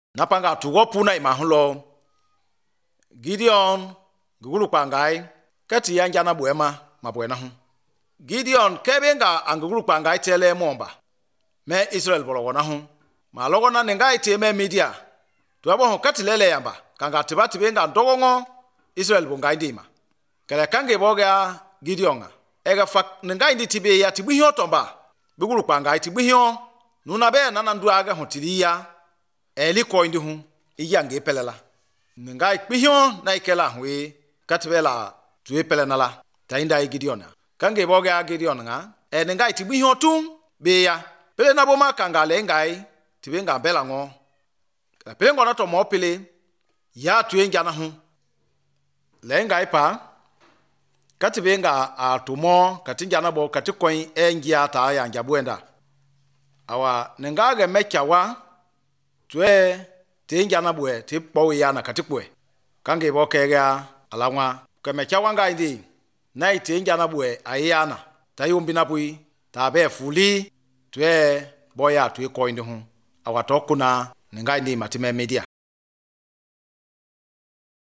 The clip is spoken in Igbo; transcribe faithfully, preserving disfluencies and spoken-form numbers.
napanga tugo puna imahulo Gideon gugulu pangai kati yanja na buema mabuena hu Gideon kebenga angugulu pangai tele momba me Israel bologona hu ma logona nengai teme media tuabo ho kati lele yamba kanga tibati benga ndogongo Israel bungai ndima kala kange boga Gideon ega fak nengai ndi tibe ya tibu hiyo tomba gugulu pangai tibu hiyo nuna be nana ndu aga hotiriya eli ko ndi hu iyange pelela nengai kpihion na ikela hwe katbela tuwe pelena la tainda Gideon kange boga Gideon nga e nengai tibu hiyo tu be ya pele na boma kanga le ngai tibe nga bela ngo la pele ngona to mo pele ya tuwe njana hu le ngai pa katibe nga atumo katinjana bo katikoin engia ta ya njabuenda awa nengaga mechawa tue tinjana bwe tipo ya na katikwe kange bokega alangwa ka mechawa nga ndi na tinjana bwe ayana tayumbi na bui tabe fuli tue boya tue koinde hu awa tokuna nengai ndi matime media